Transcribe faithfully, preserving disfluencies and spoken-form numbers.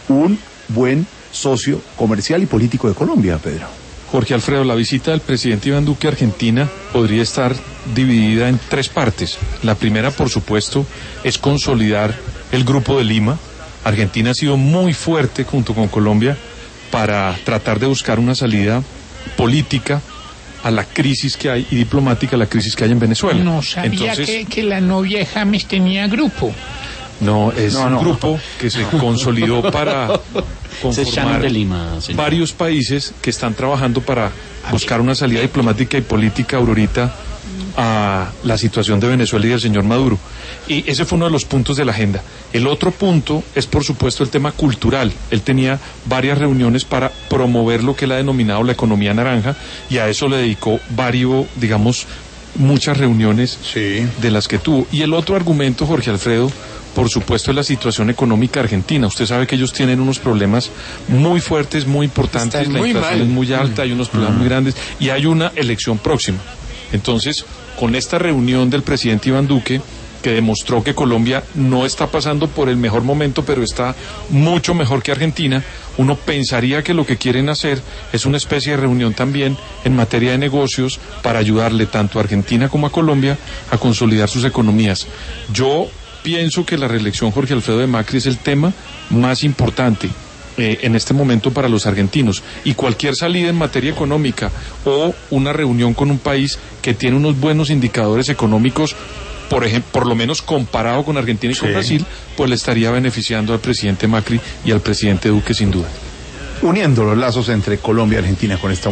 un buen socio comercial y político de Colombia, Pedro. Jorge Alfredo, la visita del presidente Iván Duque a Argentina podría estar dividida en tres partes. La primera, por supuesto, es consolidar el Grupo de Lima. Argentina ha sido muy fuerte junto con Colombia para tratar de buscar una salida política a la crisis que hay y diplomática a la crisis que hay en Venezuela. No sabía Entonces, que, que la novia de James tenía grupo. No, es no, no. un grupo que se consolidó para conformar de Lima, varios países que están trabajando para buscar una salida diplomática y política, Aurorita, a la situación de Venezuela y del señor Maduro. Y ese fue uno de los puntos de la agenda. El otro punto es, por supuesto, el tema cultural. Él tenía varias reuniones para promover lo que él ha denominado la economía naranja, y a eso le dedicó varios, digamos, muchas reuniones sí. de las que tuvo. Y el otro argumento, Jorge Alfredo, por supuesto, es la situación económica argentina. Usted sabe que ellos tienen unos problemas muy fuertes, muy importantes. Están la muy inflación mal. es muy alta, hay unos problemas mm. muy grandes, y hay una elección próxima. Entonces, con esta reunión del presidente Iván Duque, que demostró que Colombia no está pasando por el mejor momento, pero está mucho mejor que Argentina, uno pensaría que lo que quieren hacer es una especie de reunión también en materia de negocios para ayudarle tanto a Argentina como a Colombia a consolidar sus economías. Yo pienso que la reelección, Jorge Alfredo, de Macri es el tema más importante eh, en este momento para los argentinos, y cualquier salida en materia económica o una reunión con un país que tiene unos buenos indicadores económicos, por ejemplo, por lo menos comparado con Argentina y con sí. Brasil, pues le estaría beneficiando al presidente Macri y al presidente Duque sin duda. Uniendo los lazos entre Colombia y Argentina con esta